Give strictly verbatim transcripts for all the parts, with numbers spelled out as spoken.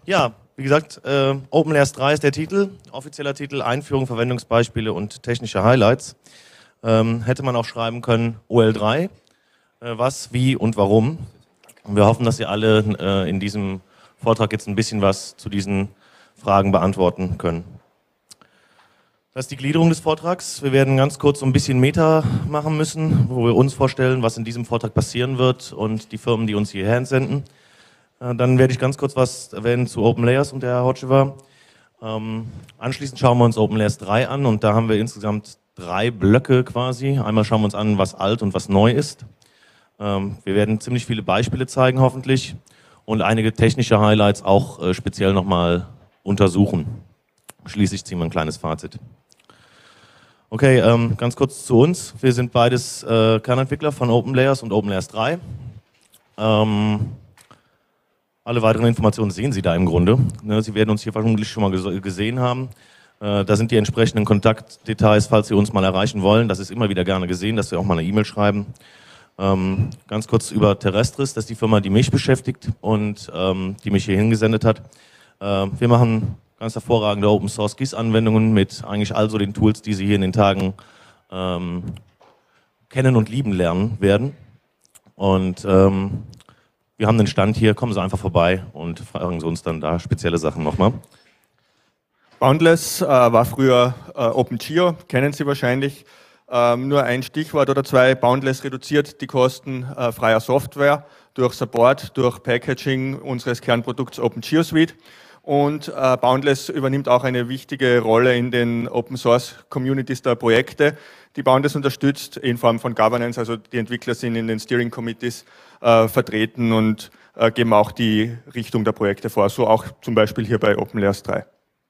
Ja, wie gesagt, äh, OpenLayers drei ist der Titel, offizieller Titel, Einführung, Verwendungsbeispiele und technische Highlights. Ähm, hätte man auch schreiben können O L drei, äh, was, wie und warum. Und wir hoffen, dass ihr alle äh, in diesem Vortrag jetzt ein bisschen was zu diesen Fragen beantworten können. Das ist die Gliederung des Vortrags. Wir werden ganz kurz so ein bisschen Meta machen müssen, wo wir uns vorstellen, was in diesem Vortrag passieren wird und die Firmen, die uns hierher entsenden. Dann werde ich ganz kurz was erwähnen zu OpenLayers und der Herr Hocevar. Ähm, anschließend schauen wir uns OpenLayers drei an und da haben wir insgesamt drei Blöcke quasi. Einmal schauen wir uns an, was alt und was neu ist. Ähm, wir werden ziemlich viele Beispiele zeigen hoffentlich und einige technische Highlights auch äh, speziell nochmal untersuchen. Schließlich ziehen wir ein kleines Fazit. Okay, ähm, ganz kurz zu uns. Wir sind beides äh, Kernentwickler von OpenLayers und OpenLayers drei. Ähm, alle weiteren Informationen sehen Sie da im Grunde. Ne, Sie werden uns hier vermutlich schon mal gesehen haben. Äh, da sind die entsprechenden Kontaktdetails, falls Sie uns mal erreichen wollen. Das ist immer wieder gerne gesehen, dass Sie auch mal eine E-Mail schreiben. Ähm, ganz kurz über Terrestris, das ist die Firma, die mich beschäftigt und ähm, die mich hier hingesendet hat. Äh, wir machen ganz hervorragende Open-Source G I S-Anwendungen mit eigentlich all so den Tools, die Sie hier in den Tagen ähm, kennen und lieben lernen werden. Und ähm, wir haben den Stand hier, kommen Sie einfach vorbei und fragen Sie uns dann da spezielle Sachen nochmal. Boundless äh, war früher äh, OpenGeo, kennen Sie wahrscheinlich. Ähm, nur ein Stichwort oder zwei, Boundless reduziert die Kosten äh, freier Software durch Support, durch Packaging unseres Kernprodukts OpenGeo Suite. Und äh, Boundless übernimmt auch eine wichtige Rolle in den Open Source Communities der Projekte, die Boundless unterstützt in Form von Governance, also die Entwickler sind in den Steering Committees äh, vertreten und äh, geben auch die Richtung der Projekte vor, so auch zum Beispiel hier bei OpenLayers drei.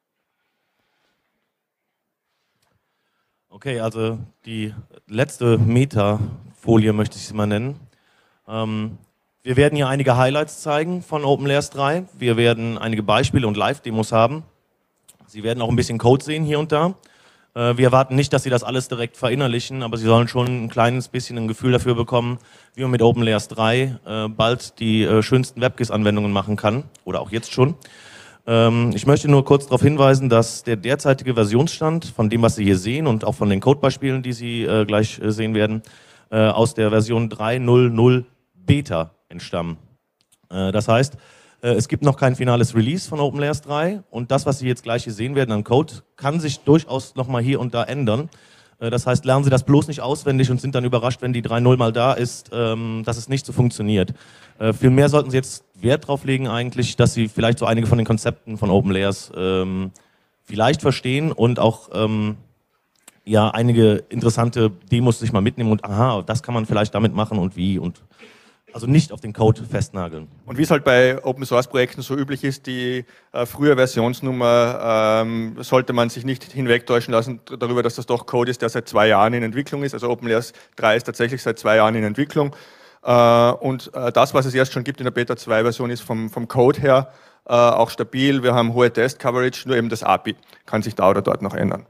Okay, also die letzte Meta-Folie möchte ich sie mal nennen. Ähm, Wir werden hier einige Highlights zeigen von OpenLayers drei. Wir werden einige Beispiele und Live-Demos haben. Sie werden auch ein bisschen Code sehen hier und da. Wir erwarten nicht, dass Sie das alles direkt verinnerlichen, aber Sie sollen schon ein kleines bisschen ein Gefühl dafür bekommen, wie man mit OpenLayers drei bald die schönsten WebGIS-Anwendungen machen kann, oder auch jetzt schon. Ich möchte nur kurz darauf hinweisen, dass der derzeitige Versionsstand von dem, was Sie hier sehen und auch von den Codebeispielen, die Sie gleich sehen werden, aus der Version drei Punkt null Null Beta entstammen. Das heißt, es gibt noch kein finales Release von OpenLayers drei und das, was Sie jetzt gleich hier sehen werden an Code, kann sich durchaus nochmal hier und da ändern. Das heißt, lernen Sie das bloß nicht auswendig und sind dann überrascht, wenn die drei Punkt null mal da ist, dass es nicht so funktioniert. Vielmehr sollten Sie jetzt Wert drauf legen eigentlich, dass Sie vielleicht so einige von den Konzepten von OpenLayers vielleicht verstehen und auch ja, einige interessante Demos sich mal mitnehmen und aha, das kann man vielleicht damit machen und wie und also nicht auf den Code festnageln. Und wie es halt bei Open-Source-Projekten so üblich ist, die äh, frühe Versionsnummer ähm, sollte man sich nicht hinwegtäuschen lassen darüber, dass das doch Code ist, der seit zwei Jahren in Entwicklung ist. Also OpenLayers drei ist tatsächlich seit zwei Jahren in Entwicklung. Äh, und äh, das, was es erst schon gibt in der Beta zwei Version, ist vom, vom Code her äh, auch stabil. Wir haben hohe Test-Coverage, nur eben das A P I kann sich da oder dort noch ändern.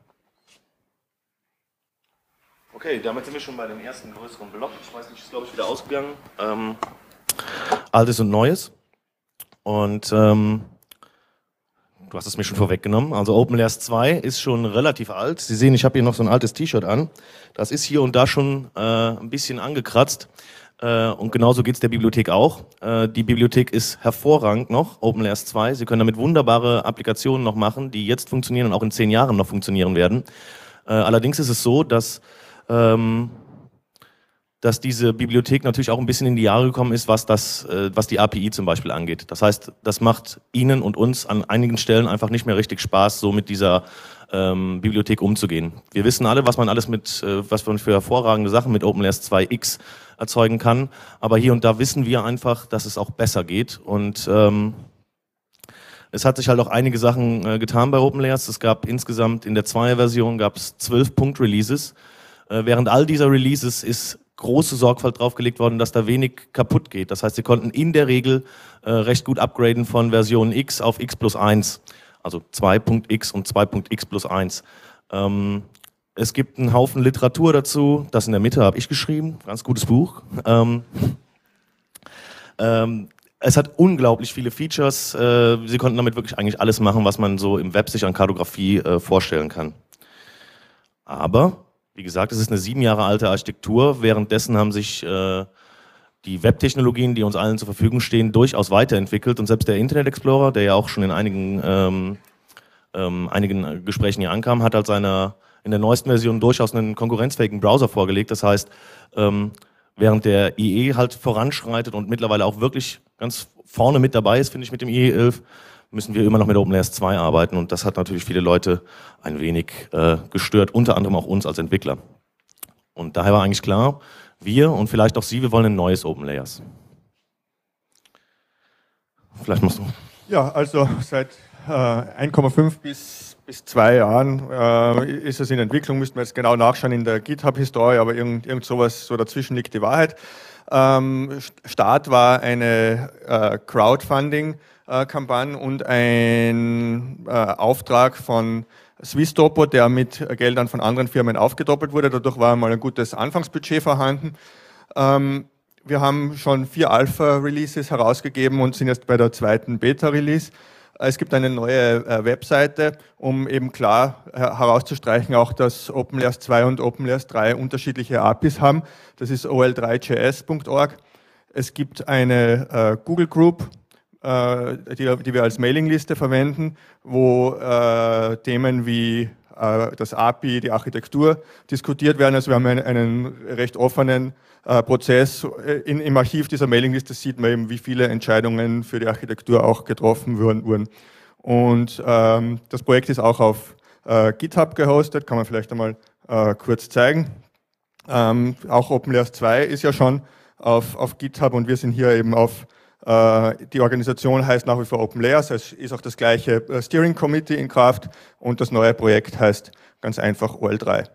Okay, damit sind wir schon bei dem ersten größeren Block. Ich weiß nicht, ist glaube ich wieder ausgegangen. Ähm, Altes und Neues. Und ähm, du hast es mir schon vorweggenommen. Also OpenLayers zwei ist schon relativ alt. Sie sehen, ich habe hier noch so ein altes T-Shirt an. Das ist hier und da schon äh, ein bisschen angekratzt. Äh, und genauso geht es der Bibliothek auch. Äh, die Bibliothek ist hervorragend noch, OpenLayers zwei. Sie können damit wunderbare Applikationen noch machen, die jetzt funktionieren und auch in zehn Jahren noch funktionieren werden. Äh, allerdings ist es so, dass Ähm, dass diese Bibliothek natürlich auch ein bisschen in die Jahre gekommen ist, was das, äh, was die A P I zum Beispiel angeht. Das heißt, das macht Ihnen und uns an einigen Stellen einfach nicht mehr richtig Spaß, so mit dieser ähm, Bibliothek umzugehen. Wir wissen alle, was man alles mit, äh, was man für hervorragende Sachen mit OpenLayers zwei X erzeugen kann, aber hier und da wissen wir einfach, dass es auch besser geht und ähm, es hat sich halt auch einige Sachen äh, getan bei OpenLayers. Es gab insgesamt in der Zweier-Version gab es zwölf Punkt-Releases. Während all dieser Releases ist große Sorgfalt draufgelegt worden, dass da wenig kaputt geht. Das heißt, sie konnten in der Regel äh, recht gut upgraden von Version X auf X plus eins. Also zwei Punkt X und zwei Punkt X plus eins. Ähm, es gibt einen Haufen Literatur dazu. Das in der Mitte habe ich geschrieben. Ganz gutes Buch. Ähm, ähm, es hat unglaublich viele Features. Äh, Sie konnten damit wirklich eigentlich alles machen, was man so im Web sich an Kartografie äh, vorstellen kann. Aber, wie gesagt, es ist eine sieben Jahre alte Architektur. Währenddessen haben sich äh, die Webtechnologien, die uns allen zur Verfügung stehen, durchaus weiterentwickelt. Und selbst der Internet Explorer, der ja auch schon in einigen, ähm, ähm, einigen Gesprächen hier ankam, hat halt seiner, in der neuesten Version durchaus einen konkurrenzfähigen Browser vorgelegt. Das heißt, ähm, während der I E halt voranschreitet und mittlerweile auch wirklich ganz vorne mit dabei ist, finde ich, mit dem I E elf, müssen wir immer noch mit OpenLayers zwei arbeiten. Und das hat natürlich viele Leute ein wenig äh, gestört, unter anderem auch uns als Entwickler. Und daher war eigentlich klar, wir und vielleicht auch Sie, wir wollen ein neues OpenLayers. Vielleicht machst du. Ja, also seit äh, eins Komma fünf bis, bis zwei Jahren äh, ist es in Entwicklung, müssten wir jetzt genau nachschauen in der GitHub-Historie, aber irgend, irgend sowas, so dazwischen liegt die Wahrheit. Ähm, Start war eine äh, Crowdfunding-Kampagne und ein äh, Auftrag von Swisstopo, der mit Geldern von anderen Firmen aufgedoppelt wurde. Dadurch war einmal ein gutes Anfangsbudget vorhanden. Ähm, wir haben schon vier Alpha-Releases herausgegeben und sind jetzt bei der zweiten Beta-Release. Es gibt eine neue äh, Webseite, um eben klar äh, herauszustreichen, auch dass OpenLayers zwei und OpenLayers drei unterschiedliche A P Is haben. Das ist o l drei punkt j s punkt org. Es gibt eine äh, Google Group, äh, die, die wir als Mailingliste verwenden, wo äh, Themen wie äh, das A P I, die Architektur diskutiert werden. Also wir haben einen, einen recht offenen äh, Prozess. In, Im Archiv dieser Mailingliste sieht man eben, wie viele Entscheidungen für die Architektur auch getroffen wurden. Und ähm, das Projekt ist auch auf äh, GitHub gehostet, kann man vielleicht einmal äh, kurz zeigen. Ähm, auch OpenLayers zwei ist ja schon auf, auf GitHub und wir sind hier eben auf, äh, die Organisation heißt nach wie vor OpenLayers, es ist auch das gleiche äh, Steering Committee in Kraft und das neue Projekt heißt ganz einfach O L drei.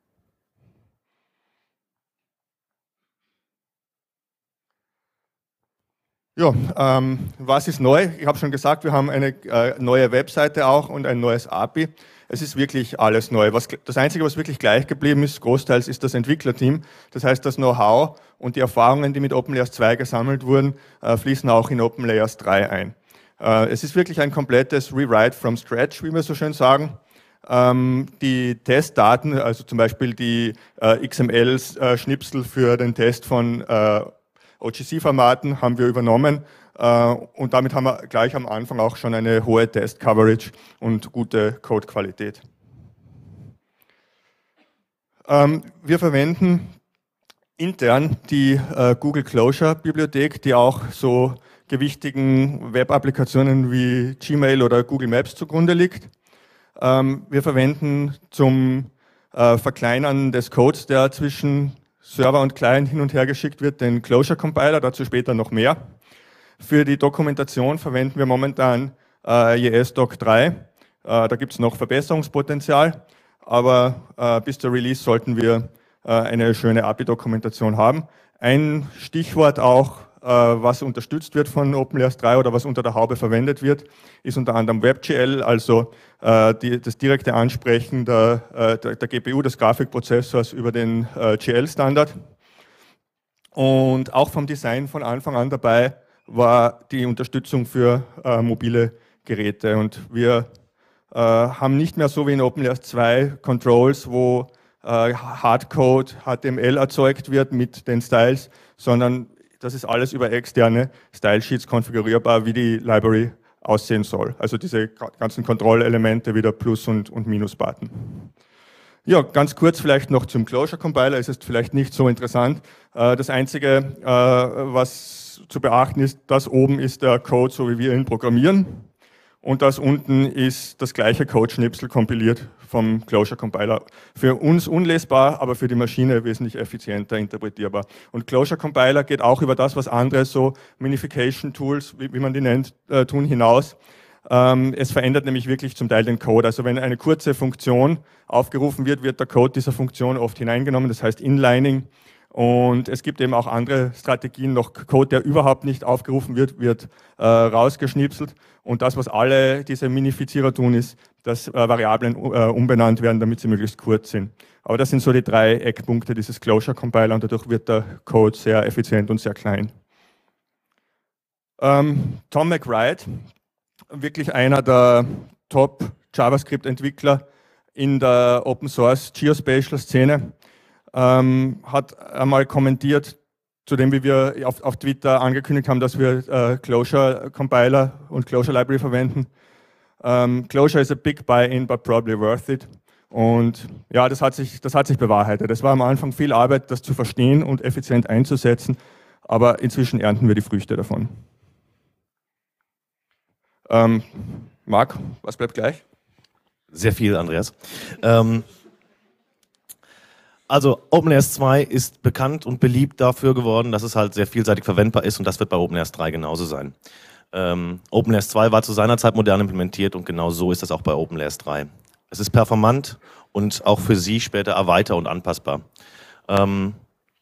Ja, ähm, was ist neu? Ich habe schon gesagt, wir haben eine äh, neue Webseite auch und ein neues A P I. Es ist wirklich alles neu. Was, das Einzige, was wirklich gleich geblieben ist, großteils, ist das Entwicklerteam. Das heißt, das Know-how und die Erfahrungen, die mit OpenLayers zwei gesammelt wurden, äh, fließen auch in OpenLayers drei ein. Äh, es ist wirklich ein komplettes Rewrite from scratch, wie wir so schön sagen. Ähm, die Testdaten, also zum Beispiel die äh, X M L-Schnipsel für den Test von äh, O G C-Formaten haben wir übernommen äh, und damit haben wir gleich am Anfang auch schon eine hohe Test-Coverage und gute Code-Qualität. Ähm, wir verwenden intern die äh, Google Closure-Bibliothek, die auch so gewichtigen Web-Applikationen wie Gmail oder Google Maps zugrunde liegt. Ähm, wir verwenden zum äh, Verkleinern des Codes, der zwischen Server und Client hin und her geschickt wird, den Closure Compiler, dazu später noch mehr. Für die Dokumentation verwenden wir momentan äh, J S Doc drei. Äh, da gibt es noch Verbesserungspotenzial, aber äh, bis zur Release sollten wir äh, eine schöne A P I-Dokumentation haben. Ein Stichwort auch, äh, was unterstützt wird von OpenLayers drei oder was unter der Haube verwendet wird, ist unter anderem WebGL, also äh, die, das direkte Ansprechen der, äh, der, der G P U, des Grafikprozessors über den äh, G L-Standard. Und auch vom Design von Anfang an dabei war die Unterstützung für äh, mobile Geräte. Und wir äh, haben nicht mehr so wie in OpenLayers zwei Controls, wo äh, Hardcode H T M L erzeugt wird mit den Styles, sondern das ist alles über externe Stylesheets konfigurierbar, wie die Library aussehen soll. Also diese ganzen Kontrollelemente wie der Plus- und, und Minus-Button. Ja, ganz kurz vielleicht noch zum Closure Compiler, es ist vielleicht nicht so interessant. Das Einzige, was zu beachten ist, das oben ist der Code, so wie wir ihn programmieren. Und das unten ist das gleiche Code-Schnipsel kompiliert vom Closure Compiler. Für uns unlesbar, aber für die Maschine wesentlich effizienter interpretierbar. Und Closure Compiler geht auch über das, was andere so Minification Tools, wie, wie man die nennt, äh, tun, hinaus. Ähm, es verändert nämlich wirklich zum Teil den Code. Also wenn eine kurze Funktion aufgerufen wird, wird der Code dieser Funktion oft hineingenommen, das heißt Inlining. Und es gibt eben auch andere Strategien, noch Code, der überhaupt nicht aufgerufen wird, wird äh, rausgeschnipselt. Und das, was alle diese Minifizierer tun, ist, dass äh, Variablen äh, umbenannt werden, damit sie möglichst kurz sind. Aber das sind so die drei Eckpunkte dieses Closure Compiler und dadurch wird der Code sehr effizient und sehr klein. Ähm, Tom McBride, wirklich einer der Top-JavaScript-Entwickler in der Open-Source Geospatial-Szene, ähm, hat einmal kommentiert, zu dem, wie wir auf, auf Twitter angekündigt haben, dass wir äh, Clojure-Compiler und Clojure-Library verwenden. Ähm, Clojure is a big buy-in, but probably worth it. Und ja, das hat sich, das hat sich bewahrheitet. Es war am Anfang viel Arbeit, das zu verstehen und effizient einzusetzen, aber inzwischen ernten wir die Früchte davon. Ähm, Marc, was bleibt gleich? Sehr viel, Andreas. Ähm, also OpenLayers zwei ist bekannt und beliebt dafür geworden, dass es halt sehr vielseitig verwendbar ist und das wird bei OpenLayers drei genauso sein. Ähm, OpenLayers zwei war zu seiner Zeit modern implementiert und genau so ist das auch bei OpenLayers drei. Es ist performant und auch für Sie später erweiter- und anpassbar. Ähm,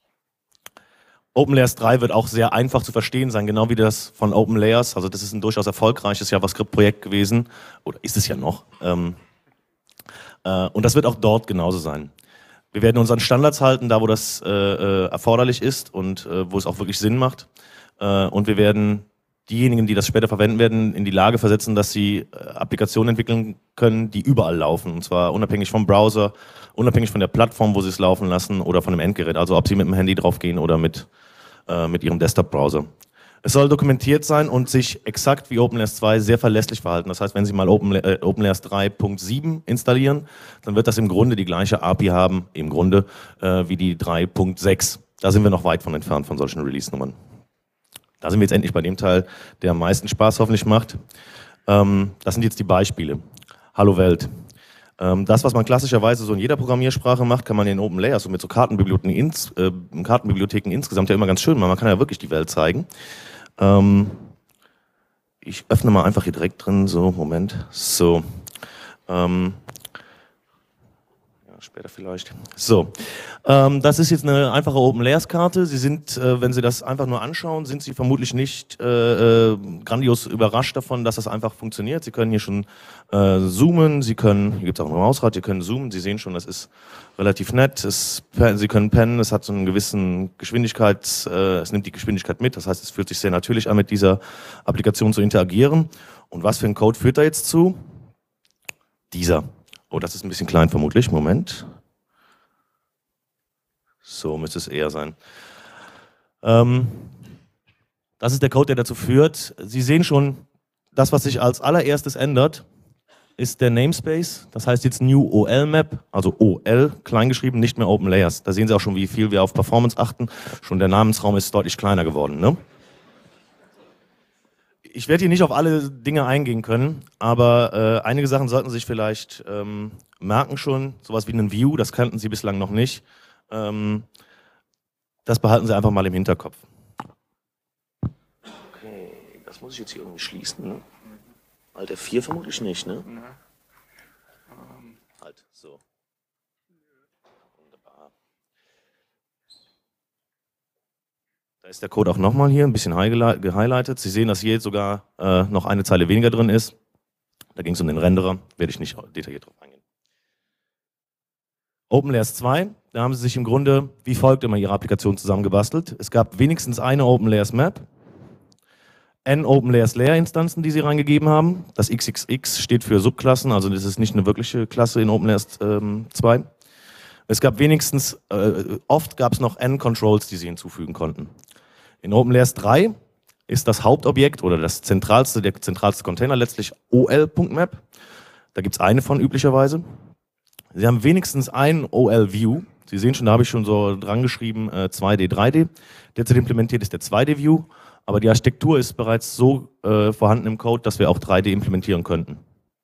OpenLayers drei wird auch sehr einfach zu verstehen sein, genau wie das von OpenLayers. Also das ist ein durchaus erfolgreiches JavaScript-Projekt gewesen, oder ist es ja noch. Ähm, äh, und das wird auch dort genauso sein. Wir werden uns an Standards halten, da wo das äh, äh, erforderlich ist und äh, wo es auch wirklich Sinn macht. Äh, und wir werden diejenigen, die das später verwenden werden, in die Lage versetzen, dass sie äh, Applikationen entwickeln können, die überall laufen. Und zwar unabhängig vom Browser, unabhängig von der Plattform, wo sie es laufen lassen oder von dem Endgerät. Also ob sie mit dem Handy drauf gehen oder mit, äh, mit ihrem Desktop-Browser. Es soll dokumentiert sein und sich exakt wie OpenLayers zwei sehr verlässlich verhalten. Das heißt, wenn Sie mal Open, äh, OpenLayers drei Punkt sieben installieren, dann wird das im Grunde die gleiche A P I haben, im Grunde, äh, wie die drei Punkt sechs. Da sind wir noch weit von entfernt von solchen Release-Nummern. Da sind wir jetzt endlich bei dem Teil, der am meisten Spaß hoffentlich macht. Ähm, das sind jetzt die Beispiele. Hallo Welt. Ähm, das, was man klassischerweise so in jeder Programmiersprache macht, kann man in OpenLayers und mit so Kartenbibliotheken, ins, äh, Kartenbibliotheken insgesamt ja immer ganz schön machen. Man kann ja wirklich die Welt zeigen. Ähm, ich öffne mal einfach hier direkt drin, so, Moment, so, ähm, ja, später vielleicht, so, ähm, das ist jetzt eine einfache OpenLayers-Karte. Sie sind, äh, wenn Sie das einfach nur anschauen, sind Sie vermutlich nicht äh, äh, grandios überrascht davon, dass das einfach funktioniert. Sie können hier schon äh, zoomen, Sie können, hier gibt es auch ein Mausrad, Sie können zoomen, Sie sehen schon, das ist relativ nett, es, Sie können pennen, es hat so einen gewissen Geschwindigkeit, äh, es nimmt die Geschwindigkeit mit, das heißt, es fühlt sich sehr natürlich an, mit dieser Applikation zu interagieren. Und was für ein Code führt da jetzt zu? Dieser. Oh, das ist ein bisschen klein vermutlich, Moment. So müsste es eher sein. Ähm, das ist der Code, der dazu führt. Sie sehen schon, das, was sich als allererstes ändert, ist der Namespace, das heißt jetzt New O L Map, also O L, kleingeschrieben, nicht mehr OpenLayers. Da sehen Sie auch schon, wie viel wir auf Performance achten. Schon der Namensraum ist deutlich kleiner geworden. Ne? Ich werde hier nicht auf alle Dinge eingehen können, aber äh, einige Sachen sollten Sie sich vielleicht ähm, merken schon. Sowas wie einen View, das kannten Sie bislang noch nicht. Ähm, das behalten Sie einfach mal im Hinterkopf. Okay, das muss ich jetzt hier irgendwie schließen, ne? Alt F vier vermutlich nicht, ne? Mhm. Ähm. Halt, so. Wunderbar. Da ist der Code auch nochmal hier, ein bisschen gehighlightet. Sie sehen, dass hier sogar äh, noch eine Zeile weniger drin ist. Da ging es um den Renderer, werde ich nicht detailliert drauf eingehen. OpenLayers zwei, da haben Sie sich im Grunde wie folgt immer Ihre Applikation zusammengebastelt. Es gab wenigstens eine OpenLayers Map, n OpenLayers Layer Instanzen, die Sie reingegeben haben. Das X X X steht für Subklassen, also das ist nicht eine wirkliche Klasse in OpenLayers ähm, zwei. Es gab wenigstens, äh, oft gab es noch n Controls, die Sie hinzufügen konnten. In OpenLayers drei ist das Hauptobjekt oder das zentralste, der zentralste Container letztlich O L.map. Da gibt es eine von üblicherweise. Sie haben wenigstens einen O L-View. Sie sehen schon, da habe ich schon so dran geschrieben, äh, zwei D, drei D. Derzeit implementiert ist der zwei D-View. Aber die Architektur ist bereits so äh, vorhanden im Code, dass wir auch drei D implementieren könnten.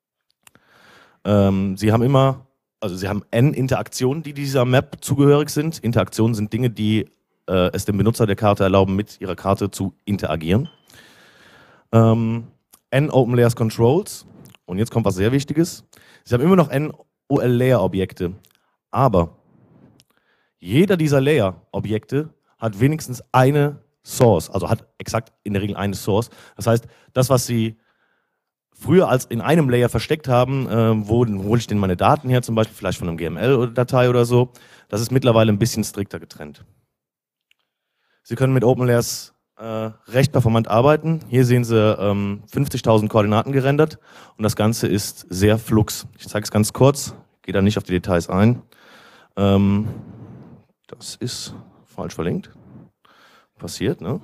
Ähm, Sie haben immer, also Sie haben n Interaktionen, die dieser Map zugehörig sind. Interaktionen sind Dinge, die äh, es dem Benutzer der Karte erlauben, mit ihrer Karte zu interagieren. Ähm, n OpenLayers Controls. Und jetzt kommt was sehr Wichtiges. Sie haben immer noch n O L-Layer-Objekte. Aber jeder dieser Layer-Objekte hat wenigstens eine Source, also hat exakt in der Regel eine Source. Das heißt, das, was Sie früher als in einem Layer versteckt haben, äh, wo hole ich denn meine Daten her, zum Beispiel vielleicht von einem G M L-Datei oder so, das ist mittlerweile ein bisschen strikter getrennt. Sie können mit OpenLayers äh, recht performant arbeiten. Hier sehen Sie ähm, fünfzigtausend Koordinaten gerendert und das Ganze ist sehr flux. Ich zeige es ganz kurz, gehe da nicht auf die Details ein. Ähm, das ist falsch verlinkt. Passiert, ne?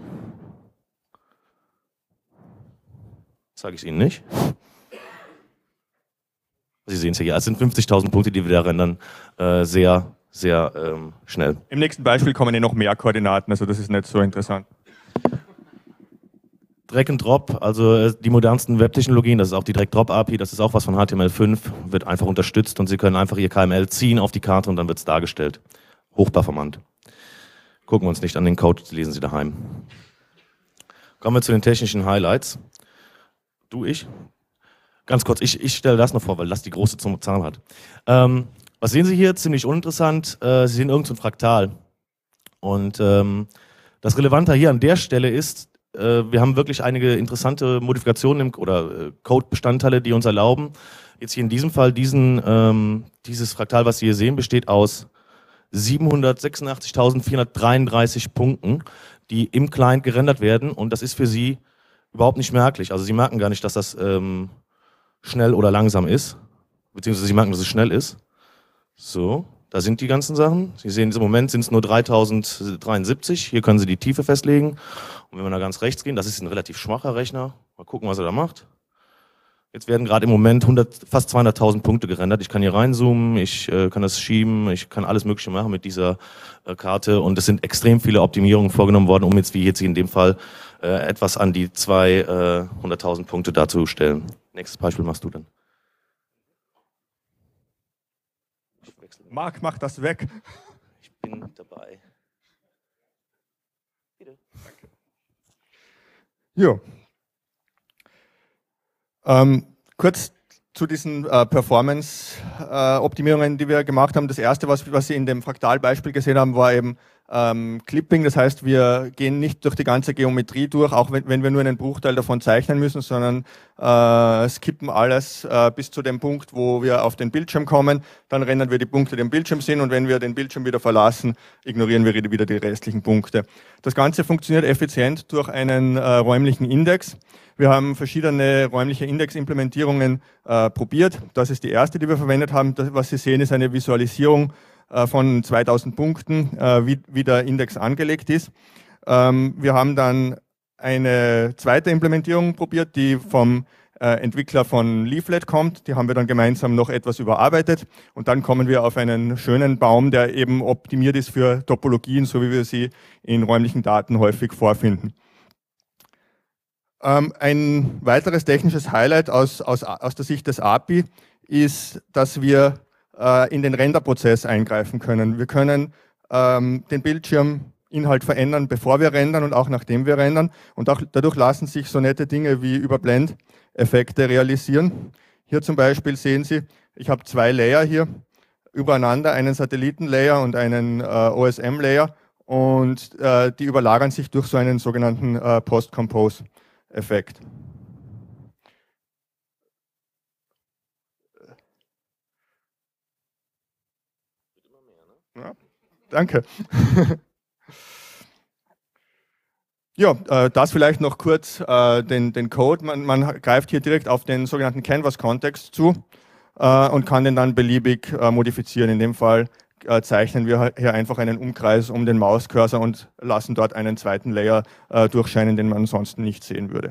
Zeige ich Ihnen nicht. Sie sehen es ja hier, es sind fünfzigtausend Punkte, die wir da rendern, äh, sehr, sehr ähm, schnell. Im nächsten Beispiel kommen eh noch mehr Koordinaten, also das ist nicht so interessant. Drag and Drop, also die modernsten Web-Technologien, das ist auch die Drag-Drop-A P I, das ist auch was von H T M L fünf, wird einfach unterstützt und Sie können einfach Ihr K M L ziehen auf die Karte und dann wird es dargestellt. Hochperformant. Gucken wir uns nicht an den Code, lesen Sie daheim. Kommen wir zu den technischen Highlights. Du, ich? Ganz kurz, ich, ich stelle das noch vor, weil das die große Zahl hat. Ähm, was sehen Sie hier? Ziemlich uninteressant. Äh, Sie sehen irgend so ein Fraktal. Und ähm, das Relevante hier an der Stelle ist, äh, wir haben wirklich einige interessante Modifikationen im, oder äh, Code-Bestandteile, die uns erlauben. Jetzt hier in diesem Fall, diesen, ähm, dieses Fraktal, was Sie hier sehen, besteht aus siebenhundertsechsundachtzigtausendvierhundertdreiunddreißig Punkten, die im Client gerendert werden. Und das ist für Sie überhaupt nicht merklich. Also Sie merken gar nicht, dass das ähm, schnell oder langsam ist, beziehungsweise Sie merken, dass es schnell ist. So, da sind die ganzen Sachen. Sie sehen, im Moment sind es nur dreitausenddreiundsiebzig. Hier können Sie die Tiefe festlegen. Und wenn wir da ganz rechts gehen, das ist ein relativ schwacher Rechner. Mal gucken, was er da macht. Jetzt werden gerade im Moment hundert, fast zweihunderttausend Punkte gerendert. Ich kann hier reinzoomen, ich äh, kann das schieben, ich kann alles Mögliche machen mit dieser äh, Karte. Und es sind extrem viele Optimierungen vorgenommen worden, um jetzt wie jetzt in dem Fall äh, etwas an die zweihunderttausend Punkte darzustellen. Nächstes Beispiel machst du dann. Marc, mach das weg. Ich bin dabei. Bitte. Danke. Jo. Ähm, kurz zu diesen äh, Performance-Optimierungen, äh, die wir gemacht haben. Das erste, was, was Sie in dem Fraktalbeispiel gesehen haben, war eben ähm, Clipping. Das heißt, wir gehen nicht durch die ganze Geometrie durch, auch wenn, wenn wir nur einen Bruchteil davon zeichnen müssen, sondern äh, skippen alles äh, bis zu dem Punkt, wo wir auf den Bildschirm kommen. Dann rendern wir die Punkte, die am Bildschirm sind, und wenn wir den Bildschirm wieder verlassen, ignorieren wir wieder die restlichen Punkte. Das Ganze funktioniert effizient durch einen äh, räumlichen Index. Wir haben verschiedene räumliche Index-Implementierungen äh, probiert. Das ist die erste, die wir verwendet haben. Das, was Sie sehen, ist eine Visualisierung äh, von zweitausend Punkten, äh, wie, wie der Index angelegt ist. Ähm, wir haben dann eine zweite Implementierung probiert, die vom äh, Entwickler von Leaflet kommt. Die haben wir dann gemeinsam noch etwas überarbeitet. Und dann kommen wir auf einen schönen Baum, der eben optimiert ist für Topologien, so wie wir sie in räumlichen Daten häufig vorfinden. Ein weiteres technisches Highlight aus, aus, aus der Sicht des A P I ist, dass wir äh, in den Renderprozess eingreifen können. Wir können ähm, den Bildschirminhalt verändern, bevor wir rendern und auch nachdem wir rendern. Und auch dadurch lassen sich so nette Dinge wie Überblendeffekte realisieren. Hier zum Beispiel sehen Sie, ich habe zwei Layer hier übereinander, einen Satellitenlayer und einen äh, O S M-Layer. Und äh, die überlagern sich durch so einen sogenannten äh, Post-Compose Effekt. Ja, danke. Ja, äh, das vielleicht noch kurz äh, den, den Code. Man, man greift hier direkt auf den sogenannten Canvas-Kontext zu äh, und kann den dann beliebig äh, modifizieren. In dem Fall äh, zeichnen wir hier einfach einen Umkreis um den Mauscursor und lassen dort einen zweiten Layer äh, durchscheinen, den man ansonsten nicht sehen würde.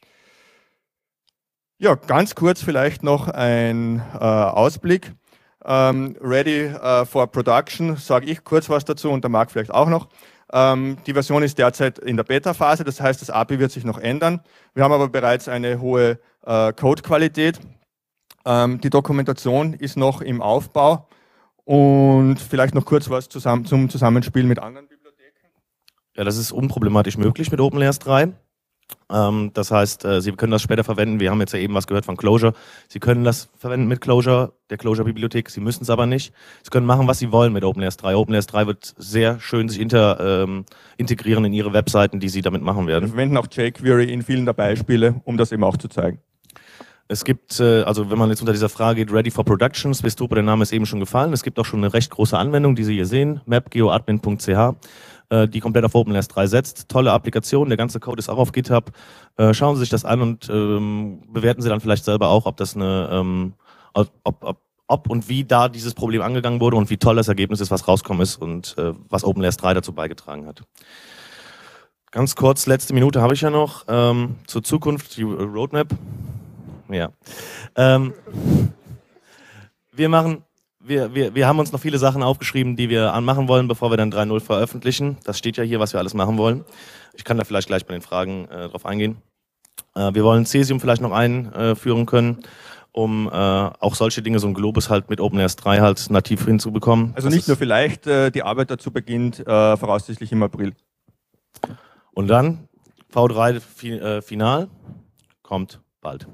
Ja, ganz kurz vielleicht noch ein äh, Ausblick. Ähm, ready uh, for Production, sage ich kurz was dazu und der Marc vielleicht auch noch. Ähm, die Version ist derzeit in der Beta-Phase, das heißt, das A P I wird sich noch ändern. Wir haben aber bereits eine hohe äh, Code-Qualität. Ähm, die Dokumentation ist noch im Aufbau und vielleicht noch kurz was zusammen, zum Zusammenspiel mit anderen Bibliotheken. Ja, das ist unproblematisch möglich mit OpenLayers drei. Ähm, das heißt, äh, Sie können das später verwenden. Wir haben jetzt ja eben was gehört von Clojure. Sie können das verwenden mit Clojure, der Clojure-Bibliothek. Sie müssen es aber nicht. Sie können machen, was Sie wollen mit OpenLayers drei. OpenLayers drei wird sehr schön sich inter, ähm, integrieren in Ihre Webseiten, die Sie damit machen werden. Wir verwenden auch jQuery in vielen der Beispiele, um das eben auch zu zeigen. Es gibt, äh, also wenn man jetzt unter dieser Frage geht, Ready for Production, Swistopo, der Name ist eben schon gefallen. Es gibt auch schon eine recht große Anwendung, die Sie hier sehen, map punkt geoadmin punkt c h. äh, die komplett auf OpenLayers drei setzt. Tolle Applikation, der ganze Code ist auch auf GitHub. Äh, schauen Sie sich das an und ähm, bewerten Sie dann vielleicht selber auch, ob das eine, ähm, ob, ob, ob und wie da dieses Problem angegangen wurde und wie toll das Ergebnis ist, was rausgekommen ist und äh, was OpenLayers drei dazu beigetragen hat. Ganz kurz, letzte Minute habe ich ja noch, ähm, zur Zukunft, die Roadmap. Ja. Ähm, wir machen, wir, wir, wir haben uns noch viele Sachen aufgeschrieben, die wir anmachen wollen, bevor wir dann drei Punkt null veröffentlichen. Das steht ja hier, was wir alles machen wollen. Ich kann da vielleicht gleich bei den Fragen äh, drauf eingehen. Äh, wir wollen Cesium vielleicht noch einführen können, um äh, auch solche Dinge, so ein Globus halt mit OpenLayers drei halt nativ hinzubekommen. Also nicht nur vielleicht, äh, die Arbeit dazu beginnt äh, voraussichtlich im April. Und dann V drei fi äh, Final kommt bald.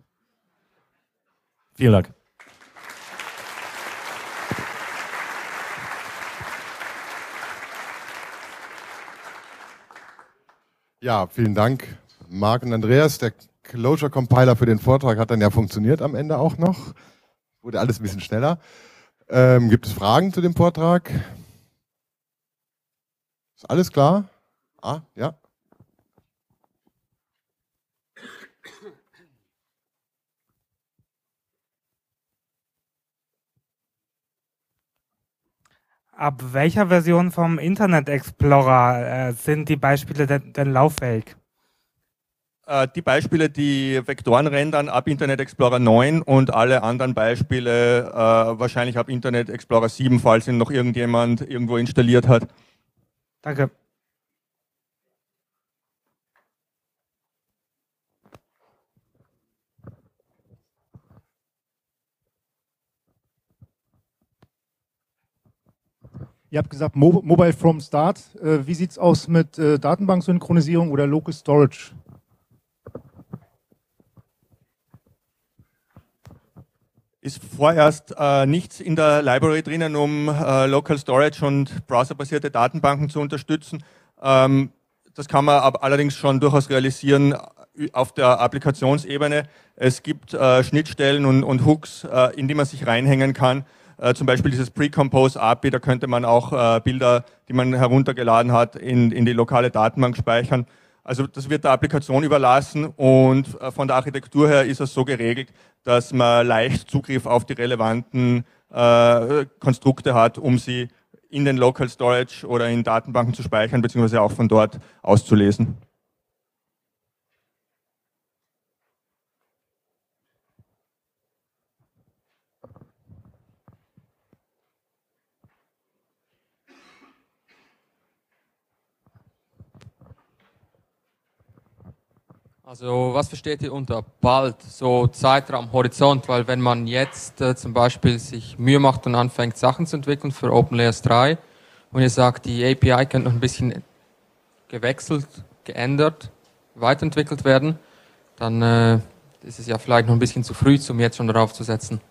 Vielen Dank. Ja, vielen Dank, Marc und Andreas. Der Closure Compiler für den Vortrag hat dann ja funktioniert am Ende auch noch. Wurde alles ein bisschen schneller. Ähm, gibt es Fragen zu dem Vortrag? Ist alles klar? Ah, ja. Ab welcher Version vom Internet Explorer äh, sind die Beispiele denn, denn lauffähig? Äh, die Beispiele, die Vektoren rendern, ab Internet Explorer neun und alle anderen Beispiele äh, wahrscheinlich ab Internet Explorer sieben, falls ihn noch irgendjemand irgendwo installiert hat. Danke. Ihr habt gesagt, Mo Mobile from Start. Äh, wie sieht es aus mit äh, Datenbanksynchronisierung oder Local Storage? Ist vorerst äh, nichts in der Library drinnen, um äh, Local Storage und browserbasierte Datenbanken zu unterstützen. Ähm, das kann man aber allerdings schon durchaus realisieren auf der Applikationsebene. Es gibt äh, Schnittstellen und, und Hooks, äh, in die man sich reinhängen kann. Äh, zum Beispiel dieses Pre-Compose-A P I, da könnte man auch äh, Bilder, die man heruntergeladen hat, in, in die lokale Datenbank speichern. Also das wird der Applikation überlassen und äh, von der Architektur her ist es so geregelt, dass man leicht Zugriff auf die relevanten äh, Konstrukte hat, um sie in den Local Storage oder in Datenbanken zu speichern, beziehungsweise auch von dort auszulesen. Also was versteht ihr unter bald, so Zeitraum, Horizont? Weil wenn man jetzt äh, zum Beispiel sich Mühe macht und anfängt Sachen zu entwickeln für OpenLayers drei und ihr sagt, die A P I könnte noch ein bisschen gewechselt, geändert, weiterentwickelt werden, dann äh, ist es ja vielleicht noch ein bisschen zu früh, um jetzt schon darauf zu setzen.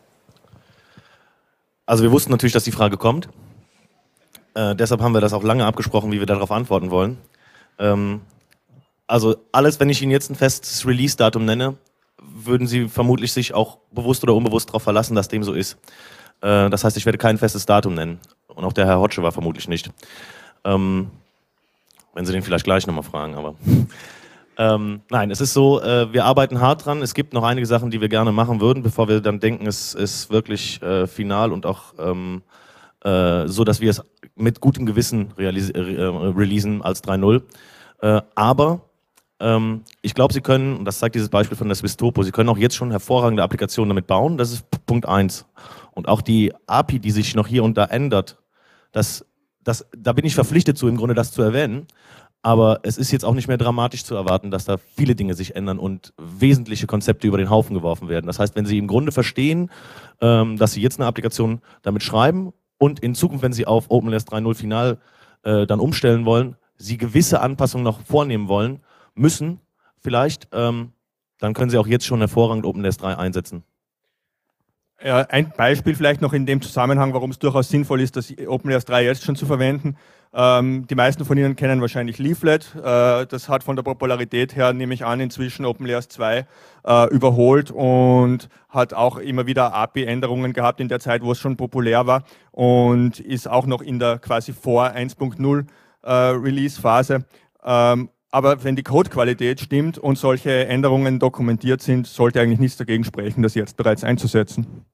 Also wir wussten natürlich, dass die Frage kommt. Äh, deshalb haben wir das auch lange abgesprochen, wie wir darauf antworten wollen. Ähm, Also alles, wenn ich Ihnen jetzt ein festes Release-Datum nenne, würden Sie vermutlich sich auch bewusst oder unbewusst darauf verlassen, dass dem so ist. Äh, das heißt, ich werde kein festes Datum nennen. Und auch der Herr Hotsche war vermutlich nicht. Ähm, wenn Sie den vielleicht gleich nochmal fragen, aber... ähm, nein, es ist so, äh, wir arbeiten hart dran. Es gibt noch einige Sachen, die wir gerne machen würden, bevor wir dann denken, es ist wirklich äh, final und auch ähm, äh, so, dass wir es mit gutem Gewissen realis- äh, releasen als drei Punkt null. Äh, aber Ähm, ich glaube, Sie können, und das zeigt dieses Beispiel von der Swisstopo, Sie können auch jetzt schon hervorragende Applikationen damit bauen. Das ist Punkt eins. Und auch die A P I, die sich noch hier und da ändert, das, das, da bin ich verpflichtet zu, im Grunde das zu erwähnen. Aber es ist jetzt auch nicht mehr dramatisch zu erwarten, dass da viele Dinge sich ändern und wesentliche Konzepte über den Haufen geworfen werden. Das heißt, wenn Sie im Grunde verstehen, ähm, dass Sie jetzt eine Applikation damit schreiben und in Zukunft, wenn Sie auf OpenLayers drei Punkt null final äh, dann umstellen wollen, Sie gewisse Anpassungen noch vornehmen wollen, müssen, vielleicht, ähm, dann können Sie auch jetzt schon hervorragend OpenLayers drei einsetzen. Ja, ein Beispiel vielleicht noch in dem Zusammenhang, warum es durchaus sinnvoll ist, das OpenLayers drei jetzt schon zu verwenden. Ähm, die meisten von Ihnen kennen wahrscheinlich Leaflet. Äh, das hat von der Popularität her, nehme ich an, inzwischen OpenLayers zwei äh, überholt und hat auch immer wieder A P I-Änderungen gehabt in der Zeit, wo es schon populär war und ist auch noch in der quasi vor eins Punkt null äh, Release-Phase. Ähm, aber wenn die Codequalität stimmt und solche Änderungen dokumentiert sind, sollte eigentlich nichts dagegen sprechen, das jetzt bereits einzusetzen.